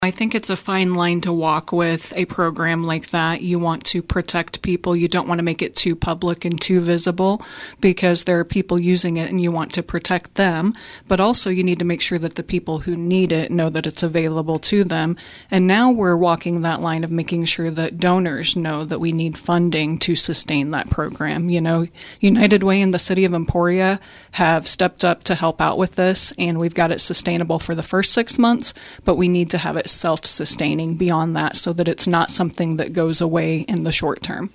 I think it's a fine line to walk with a program like that. You want to protect people. You don't want to make it too public and too visible because there are people using it and you want to protect them. But also you need to make sure that the people who need it know that it's available to them. And now we're walking that line of making sure that donors know that we need funding to sustain that program. You know, United Way and the City of Emporia have stepped up to help out with this, and we've got it sustainable for the first 6 months, but we need to have it self-sustaining beyond that so that it's not something that goes away in the short term.